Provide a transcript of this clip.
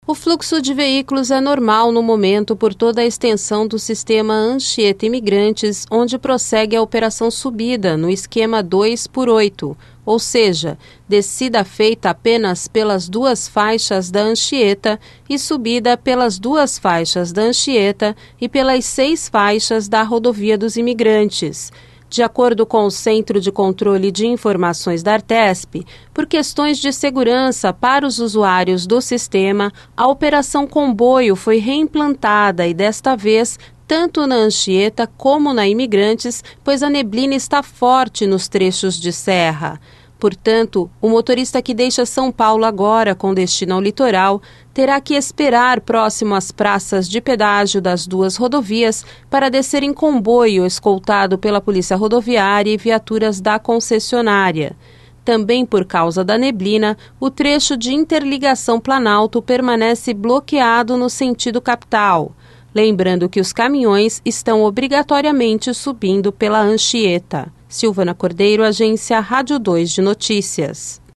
O fluxo de veículos é normal no momento por toda a extensão do sistema Anchieta Imigrantes, onde prossegue a operação subida no esquema 2x8, ou seja, descida feita apenas pelas duas faixas da Anchieta e subida pelas duas faixas da Anchieta e pelas 6 faixas da Rodovia dos Imigrantes. De acordo com o Centro de Controle de Informações da Artesp, por questões de segurança para os usuários do sistema, a Operação Comboio foi reimplantada e desta vez tanto na Anchieta como na Imigrantes, pois a neblina está forte nos trechos de serra. Portanto, o motorista que deixa São Paulo agora com destino ao litoral terá que esperar próximo às praças de pedágio das duas rodovias para descer em comboio escoltado pela Polícia Rodoviária e viaturas da concessionária. Também por causa da neblina, o trecho de interligação Planalto permanece bloqueado no sentido capital. Lembrando que os caminhões estão obrigatoriamente subindo pela Anchieta. Silvana Cordeiro, Agência Rádio 2 de Notícias.